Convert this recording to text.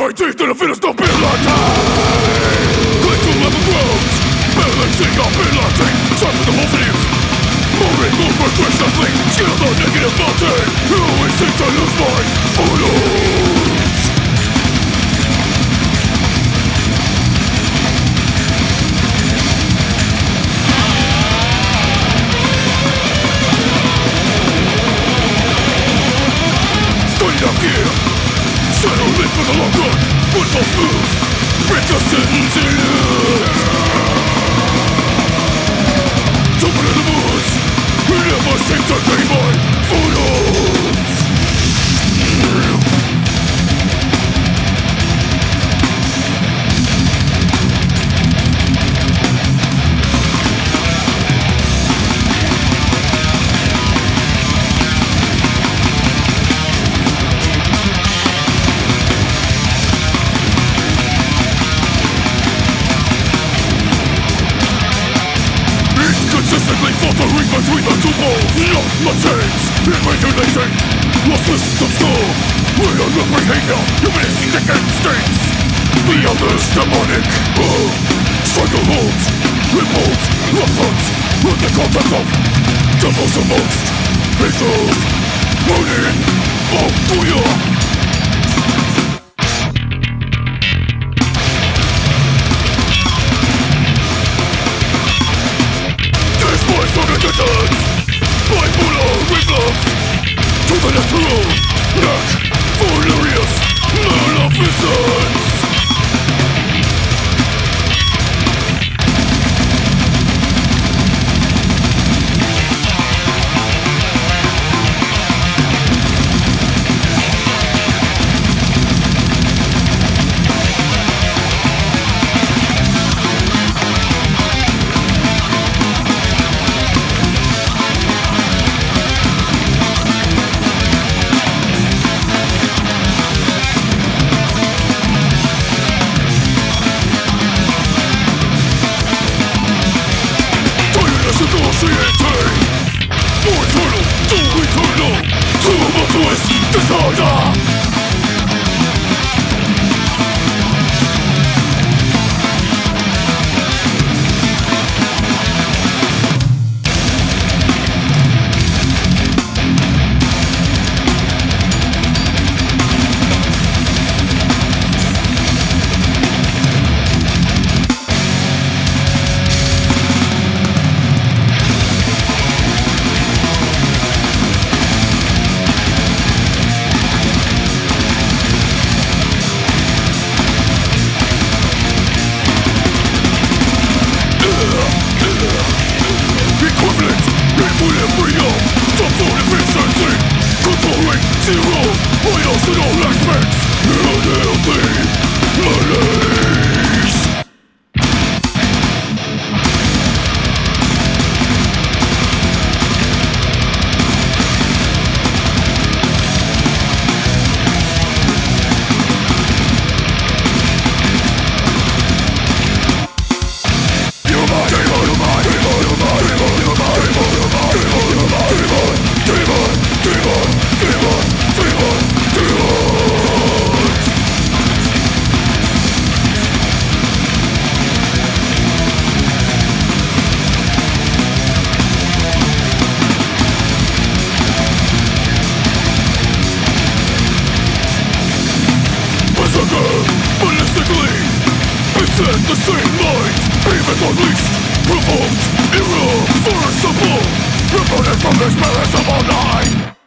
my teeth and I finish the penalty. Cling to level grows, balancing up penalty. Time for the whole thing. Moving over graciously, skill the negative mountain. Who is it to lose my photos? Study up here, settle in for the long run. One false move, break the sentence in it. Jumping in the woods, we never seem to gain my photos. Consistently faltering between the two poles. Not my chains, invigilation. Lost systems go. Real behavior, humanistic instincts. The others demonic. Struggle holds, revolt, lawsuits. With the contact of devils amongst angels. Burning, oh booyah. My polar reflux to the natural neck for delirious maleficence. More eternal, too eternal, tumultuous disorder. Controlling zero, vitals in all aspects. Unhealthy malaise. Ballistically beset the same mind. Even unleashed, provoked, irreversible. Reported from this marathon line.